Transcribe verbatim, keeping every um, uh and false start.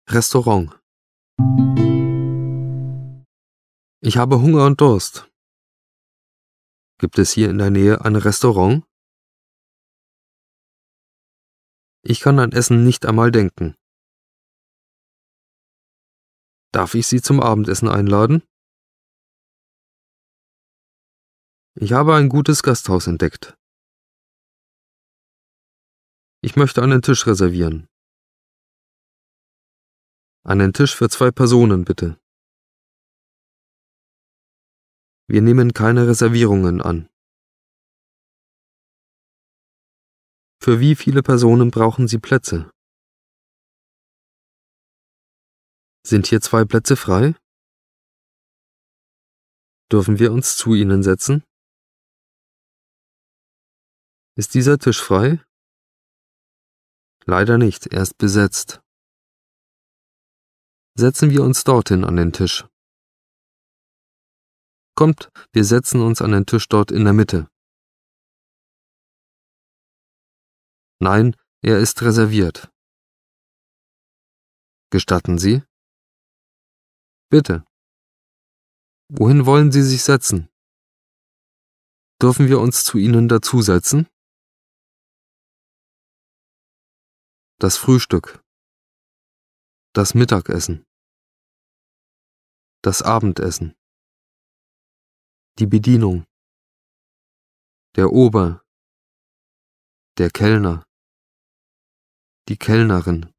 Restaurant. Ich habe Hunger und Durst. Gibt es hier in der Nähe ein Restaurant? Ich kann an Essen nicht einmal denken. Darf ich Sie zum Abendessen einladen? Ich habe ein gutes Gasthaus entdeckt. Ich möchte einen Tisch reservieren. Einen Tisch für zwei Personen, bitte. Wir nehmen keine Reservierungen an. Für wie viele Personen brauchen Sie Plätze? Sind hier zwei Plätze frei? Dürfen wir uns zu Ihnen setzen? Ist dieser Tisch frei? Leider nicht, er ist besetzt. Setzen wir uns dorthin an den Tisch. Kommt, wir setzen uns an den Tisch dort in der Mitte. Nein, er ist reserviert. Gestatten Sie? Bitte. Wohin wollen Sie sich setzen? Dürfen wir uns zu Ihnen dazusetzen? Das Frühstück. Das Mittagessen. Das Abendessen. Die Bedienung. Der Ober. Der Kellner. Die Kellnerin.